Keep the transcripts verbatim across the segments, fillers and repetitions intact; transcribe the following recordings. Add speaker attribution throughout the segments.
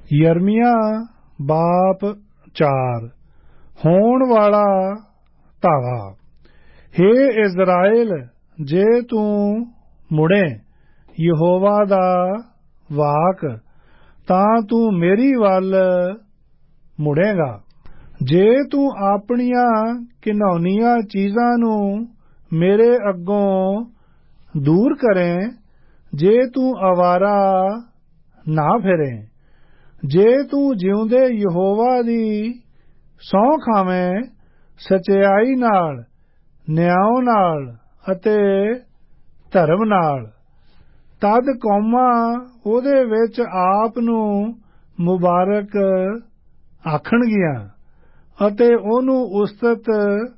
Speaker 1: ਯਰਮੀਆ ਬਾਪ ਚਾਰ। ਹੋਣ ਵਾਲਾ ਧਾਵਾ। ਹੇ ਇਜ਼ਰਾਇਲ, ਜੇ ਤੂੰ ਮੁੜੇ ਯਹੋਵਾ ਦਾ ਵਾਕ, ਤਾਂ ਤੂੰ ਮੇਰੀ ਵੱਲ ਮੁੜੇਗਾ। ਜੇ ਤੂੰ ਆਪਣੀਆਂ ਘਿਨਾਉਣੀਆਂ ਚੀਜ਼ਾਂ ਨੂੰ ਮੇਰੇ ਅੱਗੋਂ ਦੂਰ ਕਰੇ, ਜੇ ਤੂੰ ਅਵਾਰਾ ਨਾ ਫਿਰੇ, ਜੇ ਤੂੰ ਜਿਉਂਦੇ ਯਹੋਵਾ ਦੀ ਸਹੁੰ ਖਾਵੇਂ, ਸਚਿਆਈ ਨਾਲ, ਨਿਆਂ ਨਾਲ ਅਤੇ ਧਰਮ ਨਾਲ, ਤਦ ਕੌਮਾਂ ਉਹਦੇ ਵਿੱਚ ਆਪ ਨੂੰ ਮੁਬਾਰਕ ਆਖਣਗੀਆਂ ਅਤੇ ਉਹਨੂੰ ਉਸਤਤ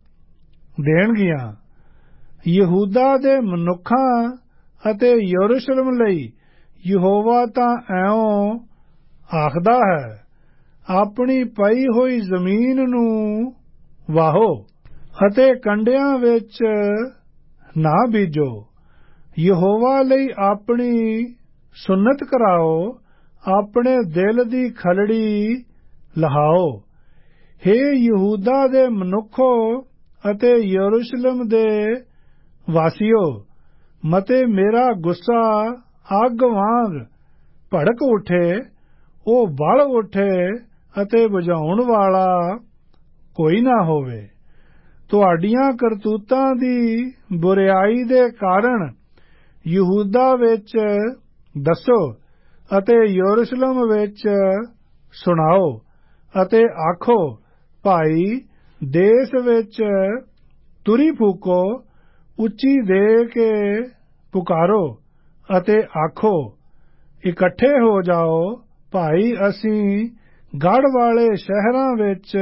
Speaker 1: ਦੇਣਗੀਆਂ। ਯਹੂਦਾ ਦੇ ਮਨੁੱਖਾਂ ਅਤੇ ਯਰੂਸ਼ਲਮ ਲਈ ਯਹੋਵਾ ਤਾਂ ਇਉਂ ਆਖਦਾ ਹੈ, ਆਪਣੀ ਪਈ ਹੋਈ ਜ਼ਮੀਨ ਨੂੰ ਵਾਹੋ ਅਤੇ ਕੰਡਿਆਂ ਵਿੱਚ ਨਾ ਬੀਜੋ। ਯਹੋਵਾ ਲਈ ਆਪਣੀ ਸੁੰਨਤ ਕਰਾਓ, ਆਪਣੇ ਦਿਲ ਦੀ ਖਲੜੀ ਲਹਾਓ। ਹੇ ਯਹੂਦਾ ਦੇ ਮਨੁੱਖੋ ਅਤੇ ਯਰੂਸ਼ਲਮ ਦੇ ਵਾਸੀਓ, ਮਤੇ ਮੇਰਾ ਗੁੱਸਾ ਅੱਗ ਵਾਂਗ ਭੜਕ ਉੱਠੇ, ਉਹ ਬਲ ਉੱਠੇ ਅਤੇ ਬੁਝਾਉਣ ਵਾਲਾ ਕੋਈ ਨਾ ਹੋਵੇ। ਤੁਹਾਡੀਆਂ ਕਰਤੂਤਾਂ ਦੀ ਬੁਰਿਆਈ ਦੇ ਕਾਰਨ ਯਹੂਦਾ ਵਿੱਚ ਦੱਸੋ ਅਤੇ ਯਰੂਸ਼ਲਮ ਵਿੱਚ ਸੁਣਾਓ ਅਤੇ ਆਖੋ, ਭਾਈ ਦੇਸ਼ ਵਿੱਚ ਤੁਰੀ ਫੂਕੋ, ਉੱਚੀ ਦੇ ਕੇ ਪੁਕਾਰੋ ਅਤੇ ਆਖੋ, ਇਕੱਠੇ ਹੋ ਜਾਓ, ਭਾਈ ਅਸੀਂ ਗੜ੍ਹ ਵਾਲੇ ਸ਼ਹਿਰਾਂ ਵਿੱਚ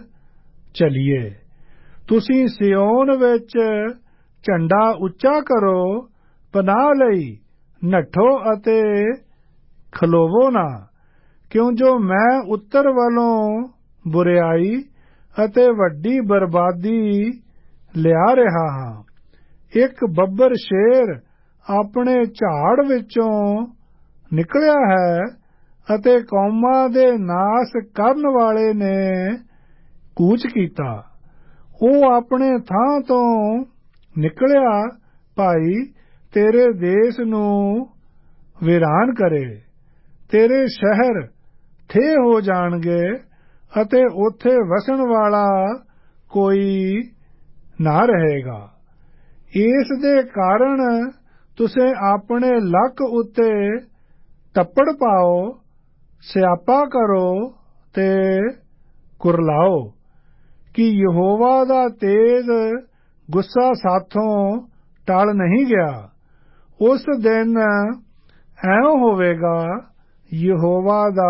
Speaker 1: ਚਲੀਏ। ਤੁਸੀਂ ਸਿਯੋਨ ਵਿੱਚ ਝੰਡਾ ਉੱਚਾ ਕਰੋ, ਪਨਾਹ ਲਈ ਨੱਠੋ ਅਤੇ ਖਲੋਵੋ ਨਾ, ਕਿਉਂ ਜੋ ਮੈਂ ਉੱਤਰ ਵੱਲੋਂ ਬੁਰਿਆਈ ਅਤੇ ਵੱਡੀ ਬਰਬਾਦੀ ਲਿਆ ਰਿਹਾ ਹਾਂ। ਇੱਕ ਬੱਬਰ ਸ਼ੇਰ ਆਪਣੇ ਝਾੜ ਵਿੱਚੋਂ ਨਿਕਲਿਆ ਹੈ ਅਤੇ ਕੌਮਾਂ ਦੇ ਨਾਸ ਕਰਨ ਵਾਲੇ ਨੇ ਕੂਚ ਕੀਤਾ। ਉਹ ਆਪਣੇ ਥਾਂ ਤੋਂ ਨਿਕਲਿਆ, ਭਾਈ ਤੇਰੇ ਦੇਸ਼ ਨੂੰ ਵੀਰਾਨ ਕਰੇ। ਤੇਰੇ ਸ਼ਹਿਰ ਥੇ ਹੋ ਜਾਣਗੇ ਅਤੇ ਉੱਥੇ ਵਸਣ ਵਾਲਾ ਕੋਈ ਨਾ ਰਹੇਗਾ। ਇਸ ਦੇ ਕਾਰਨ ਤੁਸੀਂ ਆਪਣੇ ਲੱਕ ਉੱਤੇ ਤੱਪੜ ਪਾਓ, ਸਿਆਪਾ ਕਰੋ ਤੇ ਕੁਰਲਾਓ ਕਿ ਯਹੋਵਾ ਦਾ ਤੇਜ਼ ਗੁੱਸਾ ਸਾਥੋਂ ਟਲ ਨਹੀਂ ਗਿਆ। ਉਸ ਦਿਨ ਐਂ ਹੋਵੇਗਾ, ਯਹੋਵਾ ਦਾ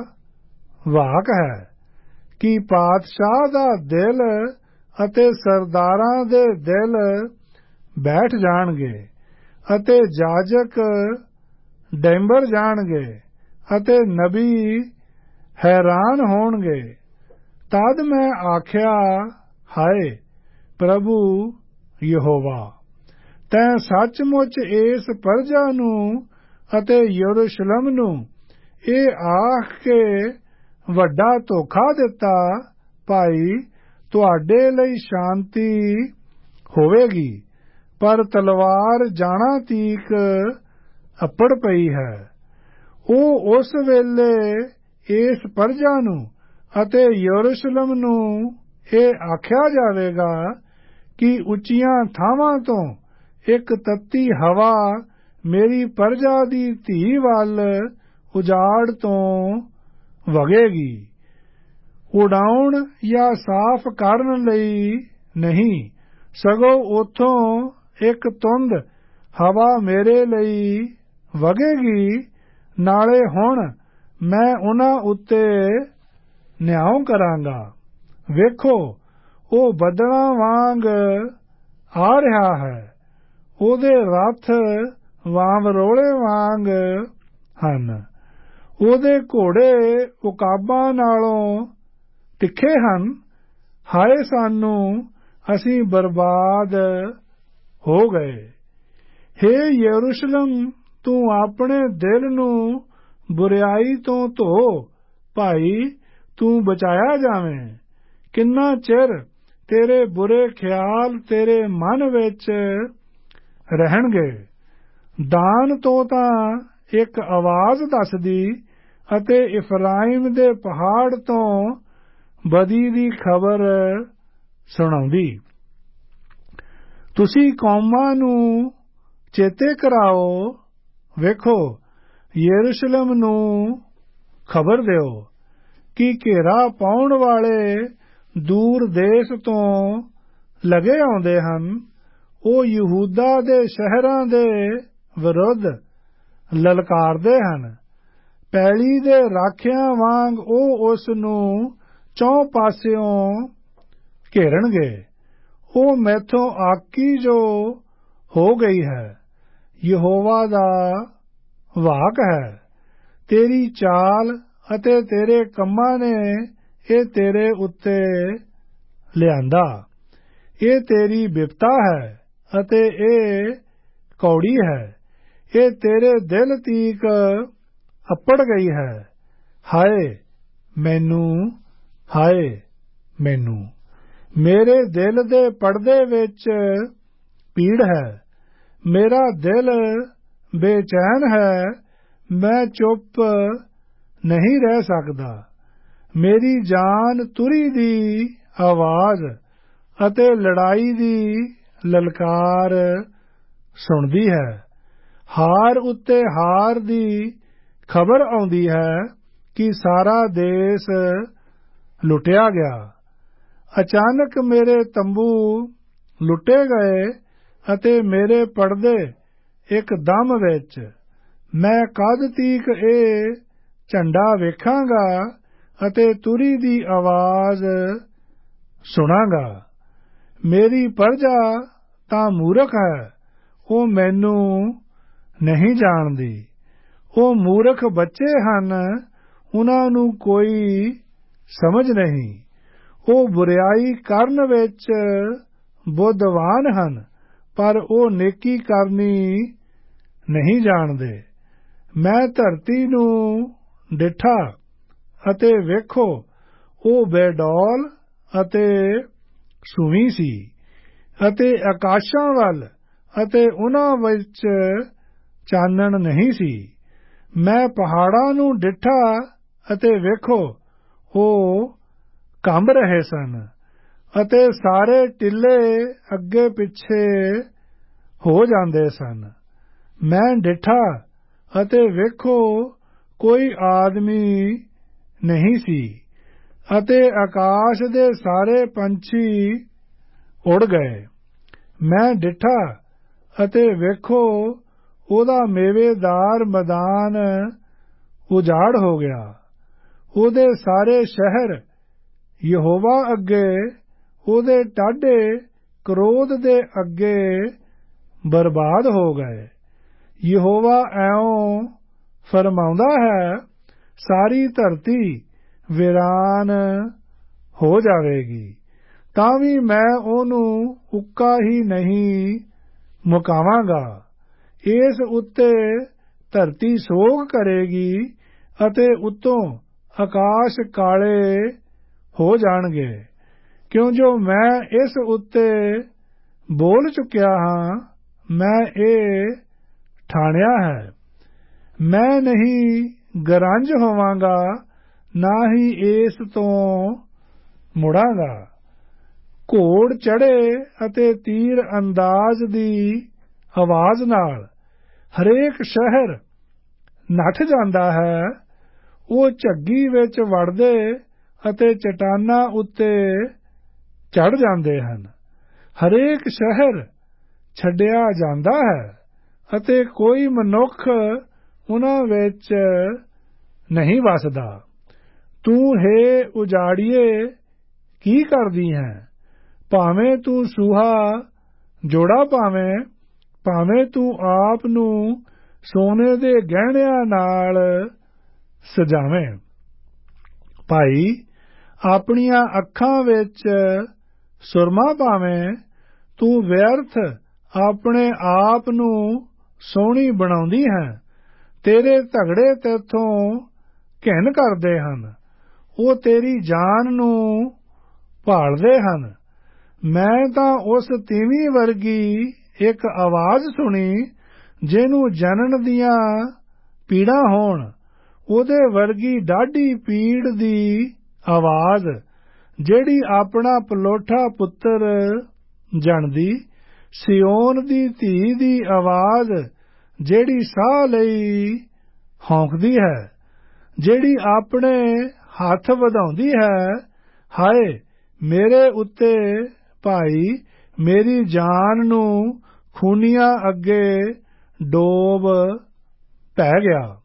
Speaker 1: ਵਾਕ ਹੈ, ਕਿ ਪਾਤਸ਼ਾਹ ਦਾ ਦਿਲ ਅਤੇ ਸਰਦਾਰਾਂ ਦੇ ਦਿਲ ਬੈਠ ਜਾਣਗੇ ਅਤੇ ਜਾਜਕ ਡੈਂਬਰ ਜਾਣਗੇ ਅਤੇ ਨਬੀ ਹੈਰਾਨ ਹੋਣਗੇ। ਤਦ ਮੈਂ ਆਖਿਆ, ਹਾਏ ਪ੍ਰਭੂ ਯਹੋਵਾ, ਤੈਂ ਸੱਚਮੁੱਚ ਇਸ ਪਰਜਾ ਨੂੰ ਅਤੇ ਯਰੂਸ਼ਲਮ ਨੂੰ ਇਹ ਆਖ ਕੇ ਵੱਡਾ ਧੋਖਾ ਦਿੱਤਾ, ਭਾਈ ਤੁਹਾਡੇ ਲਈ ਸ਼ਾਂਤੀ ਹੋਵੇਗੀ, ਪਰ ਤਲਵਾਰ ਜਾਣਾ ਤੀਕ ਅੱਪੜ ਪਈ ਹੈ। ਉਹ ਉਸ ਵੇਲੇ ਇਸ ਪਰਜਾ ਨੂੰ ਅਤੇ ਯਰੂਸ਼ਲਮ ਨੂੰ ਇਹ ਆਖਿਆ ਜਾਵੇਗਾ ਕਿ ਉੱਚੀਆਂ ਥਾਵਾਂ ਤੋਂ ਇੱਕ ਤੱਤੀ ਹਵਾ ਮੇਰੀ ਪਰਜਾ ਦੀ ਧੀ ਵੱਲ ਉਜਾੜ ਤੋਂ ਵਗੇਗੀ, ਉਡਾਉਣ ਜਾਂ ਸਾਫ਼ ਕਰਨ ਲਈ ਨਹੀਂ, ਸਗੋਂ ਉੱਥੋਂ ਇੱਕ ਤੁੰਦ ਹਵਾ ਮੇਰੇ ਲਈ ਵਗੇਗੀ। ਨਾਲੇ ਹੁਣ ਮੈਂ ਉਹਨਾਂ ਉੱਤੇ ਨਿਆਂ ਕਰਾਂਗਾ। ਵੇਖੋ, ਉਹ ਬੱਦਲਾਂ ਵਾਂਗ ਆ ਰਿਹਾ ਹੈ, ਉਹਦੇ ਰੱਥ ਵਾਂਵਰੋਲੇ ਵਾਂਗ ਹਨ, ਉਹਦੇ ਘੋੜੇ ਉਕਾਬਾਂ ਨਾਲੋਂ ਤਿੱਖੇ ਹਨ। ਹਾਏ ਸਾਨੂੰ, ਅਸੀਂ ਬਰਬਾਦ ਹੋ ਗਏ। ਹੇ ਯਰੂਸ਼ਲਮ, ਤੂੰ ਆਪਣੇ ਦਿਲ ਨੂੰ ਬੁਰਿਆਈ ਤੋਂ ਧੋ ਭਾਈ ਤੂੰ ਬਚਾਇਆ ਜਾਵੇਂ। ਕਿੰਨਾ ਚਿਰ ਤੇਰੇ ਬੁਰੇ ਖਿਆਲ ਤੇਰੇ ਮਨ ਵਿੱਚ ਰਹਿਣਗੇ। ਦਾਨ ਤੋਂ ਤਾਂ ਇੱਕ ਆਵਾਜ਼ ਦੱਸਦੀ ਅਤੇ ਇਫਰਾਇਮ ਦੇ ਪਹਾੜ ਤੋਂ ਬਦੀ ਦੀ ਖਬਰ ਸੁਣਾਉਂਦੀ। ਤੁਸੀਂ ਕੌਮਾਂ ਨੂੰ ਚੇਤੇ ਕਰਾਓ, ਵੇਖੋ ਯਰੂਸ਼ਲਮ ਨੂੰ ਖਬਰ ਦਿਓ ਕਿ ਘੇਰਾ ਪਾਉਣ ਵਾਲੇ ਦੂਰ ਦੇਸ਼ ਤੋਂ ਲਗੇ ਆਉਂਦੇ ਹਨ। ਉਹ ਯਹੂਦਾ ਦੇ ਸ਼ਹਿਰਾਂ ਦੇ ਵਿਰੁੱਧ ਲਲਕਾਰਦੇ ਹਨ। ਪੈਲੀ ਦੇ ਰਾਖਿਆਂ ਵਾਂਗ ਉਹ ਉਸ ਨੂੰ ਚੌਂ ਪਾਸਿਓਂ ਘੇਰਨਗੇ। ਉਹ ਮੈਥੋਂ ਆਕੀ ਜੋ ਹੋ ਗਈ ਹੈ, ਯਹੋਵਾ ਦਾ ਵਾਕ ਹੈ। ਤੇਰੀ ਚਾਲ ਅਤੇ ਤੇਰੇ ਕੰਮਾਂ ਨੇ ਇਹ ਤੇਰੇ ਉੱਤੇ ਲਿਆਂਦਾ। ਇਹ ਤੇਰੀ ਬਿਪਤਾ ਹੈ ਅਤੇ ਇਹ ਕੌੜੀ ਹੈ। ਇਹ ਤੇਰੇ ਦਿਲ ਤੀਕ ਅੱਪੜ ਗਈ ਹੈ। ਹਾਏ ਮੈਨੂੰ, ਹਾਏ ਮੈਨੂੰ, ਮੇਰੇ ਦਿਲ ਦੇ ਪਰਦੇ ਵਿੱਚ ਪੀੜ ਹੈ। ਮੇਰਾ ਦਿਲ ਬੇਚੈਨ ਹੈ, ਮੈਂ ਚੁੱਪ ਨਹੀਂ ਰਹਿ ਸਕਦਾ। ਮੇਰੀ ਜਾਨ ਤੁਰੀ ਦੀ ਆਵਾਜ਼ ਅਤੇ ਲੜਾਈ ਦੀ ਲਲਕਾਰ ਸੁਣਦੀ ਹੈ। ਹਾਰ ਉੱਤੇ ਹਾਰ ਦੀ ਖਬਰ ਆਉਂਦੀ ਹੈ ਕਿ ਸਾਰਾ ਦੇਸ਼ ਲੁੱਟਿਆ ਗਿਆ। ਅਚਾਨਕ ਮੇਰੇ ਤੰਬੂ ਲੁੱਟੇ ਗਏ ਅਤੇ ਮੇਰੇ ਪਰਦੇ ਇੱਕਦਮ ਵਿੱਚ। ਮੈਂ ਕਦ ਤੀਕ ਇਹ ਝੰਡਾ ਵੇਖਾਂਗਾ ਅਤੇ ਤੁਰੀ ਦੀ ਆਵਾਜ਼ ਸੁਣਾਂਗਾ। ਮੇਰੀ ਪਰਜਾ ਤਾਂ ਮੂਰਖ ਹੈ, ਉਹ ਮੈਨੂੰ ਨਹੀਂ ਜਾਣਦੀ। ਉਹ ਮੂਰਖ ਬੱਚੇ ਹਨ, ਉਹਨਾਂ ਨੂੰ ਕੋਈ ਸਮਝ ਨਹੀਂ। ਉਹ ਬੁਰਿਆਈ ਕਰਨ ਵਿੱਚ ਬੁੱਧਵਾਨ ਹਨ, ਪਰ ਉਹ ਨੇਕੀ ਕਰਨੀ ਨਹੀਂ ਜਾਣਦੇ। ਮੈਂ ਧਰਤੀ ਨੂੰ ਡਿੱਠਾ ਅਤੇ ਵੇਖੋ, ਉਹ ਬੇਡੌਲ ਅਤੇ ਸੂਵੀਂ ਸੀ, ਅਤੇ ਆਕਾਸ਼ਾਂ ਵੱਲ ਅਤੇ ਉਹਨਾਂ ਵਿੱਚ ਚਾਨਣ ਨਹੀਂ ਸੀ। ਮੈਂ ਪਹਾੜਾਂ ਨੂੰ ਡਿੱਠਾ ਅਤੇ ਵੇਖੋ, ਉਹ ਕੰਬ ਰਹੇ ਸਨ ਅਤੇ ਸਾਰੇ ਟਿੱਲੇ ਅੱਗੇ ਪਿੱਛੇ ਹੋ ਜਾਂਦੇ ਸਨ। ਮੈਂ ਡਿੱਠਾ ਅਤੇ ਵੇਖੋ, ਕੋਈ ਆਦਮੀ ਨਹੀਂ ਸੀ ਅਤੇ ਆਕਾਸ਼ ਦੇ ਸਾਰੇ ਪੰਛੀ ਉੜ ਗਏ। ਮੈਂ ਡਿੱਠਾ ਅਤੇ ਵੇਖੋ, ਉਹਦਾ ਮੇਵੇਦਾਰ ਮੈਦਾਨ ਉਜਾੜ ਹੋ ਗਿਆ। ਉਹਦੇ ਸਾਰੇ ਸ਼ਹਿਰ ਯਹੋਵਾ ਅੱਗੇ, ਉਹਦੇ ਟਾਢੇ ਕ੍ਰੋਧ ਦੇ ਅੱਗੇ ਬਰਬਾਦ ਹੋ ਗਏ। ਯਹੋਵਾ ਐਉਂ ਫਰਮਾਉਂਦਾ ਹੈ, ਸਾਰੀ ਧਰਤੀ ਵੀਰਾਨ ਹੋ ਜਾਵੇਗੀ, ਤਾਂ ਵੀ ਮੈਂ ਉਹਨੂੰ ਉੱਕਾ ਹੀ ਨਹੀਂ ਮੁਕਾਵਾਂਗਾ। ਇਸ ਉੱਤੇ ਧਰਤੀ ਸੋਗ ਕਰੇਗੀ ਅਤੇ ਉੱਤੋਂ ਆਕਾਸ਼ ਕਾਲੇ ਹੋ ਜਾਣਗੇ, ਕਿਉਂ ਜੋ ਮੈਂ ਇਸ ਉੱਤੇ ਬੋਲ ਚੁੱਕਿਆ ਹਾਂ। ਮੈਂ ਇਹ ਠਾਣਿਆ ਹੈ। ਮੈਂ ਨਹੀਂ ਗਰੰਜ ਹੋਵਾਂਗਾ, ਨਾ ਹੀ ਇਸ ਤੋਂ ਮੁੜਾਂਗਾ। ਘੋੜ ਚੜ੍ਹੇ ਅਤੇ ਤੀਰ ਅੰਦਾਜ਼ ਦੀ ਆਵਾਜ਼ ਨਾਲ ਹਰੇਕ ਸ਼ਹਿਰ ਨੱਠ ਜਾਂਦਾ ਹੈ। ਉਹ ਝੱਗੀ ਵਿੱਚ ਵੜਦੇ ਅਤੇ ਚਟਾਨਾਂ ਉੱਤੇ ਚੜ੍ਹ ਜਾਂਦੇ ਹਨ। ਹਰੇਕ ਸ਼ਹਿਰ ਛੱਡਿਆ ਜਾਂਦਾ ਹੈ ਅਤੇ ਕੋਈ ਮਨੁੱਖ ਉਹਨਾਂ ਵਿੱਚ ਨਹੀਂ ਵਸਦਾ। ਤੂੰ ਹੇ ਉਜਾੜੀਏ ਕੀ ਕਰਦੀ ਹੈ? ਭਾਵੇਂ ਤੂੰ ਸੂਹਾ ਜੋੜਾ ਪਾਵੇਂ, ਭਾਵੇਂ ਤੂੰ ਆਪ ਨੂੰ ਸੋਨੇ ਦੇ ਗਹਿਣਿਆਂ ਨਾਲ ਸਜਾਵੇਂ। ਭਾਈ ਆਪਣੀਆਂ ਅੱਖਾਂ ਵਿੱਚ ਸੁਰਮਾ ਪਾਵੇਂ, ਤੂੰ ਵਿਅਰਥ ਆਪਣੇ ਆਪ ਨੂੰ ਸੋਹਣੀ ਬਣਾਉਂਦੀ ਹੈ। ਤੇਰੇ ਝਗੜੇ ਤੈਥੋਂ ਘਿਣ ਕਰਦੇ ਹਨ ਉਹ ਤੇਰੀ ਜਾਨ ਨੂੰ ਭਾਲਦੇ ਹਨ। ਮੈਂ ਤਾਂ ਉਸ ਤੀਵੀਂ ਵਰਗੀ ਇੱਕ ਆਵਾਜ਼ ਸੁਣੀ ਜਿਹਨੂੰ ਜਨਨ ਦੀਆਂ ਪੀੜਾਂ ਹੋਣ, ਉਹਦੇ ਵਰਗੀ ਡਾਢੀ ਪੀੜ ਦੀ ਆਵਾਜ਼ ਜਿਹੜੀ ਆਪਣਾ ਪਲੋਠਾ ਪੁੱਤਰ ਜਣਦੀ, ਸਿਯੋਨ ਦੀ ਧੀ ਦੀ ਆਵਾਜ਼ ਜਿਹੜੀ ਸਾਹ ਲਈ ਹੌਂਕਦੀ ਹੈ, ਜਿਹੜੀ ਆਪਣੇ ਹੱਥ ਵਧਾਉਂਦੀ ਹੈ, ਹਾਏ ਮੇਰੇ ਉੱਤੇ ਭਾਈ ਮੇਰੀ ਜਾਨ ਨੂੰ ਖੂਨੀਆਂ ਅੱਗੇ ਡੋਬ ਪੈ ਗਿਆ।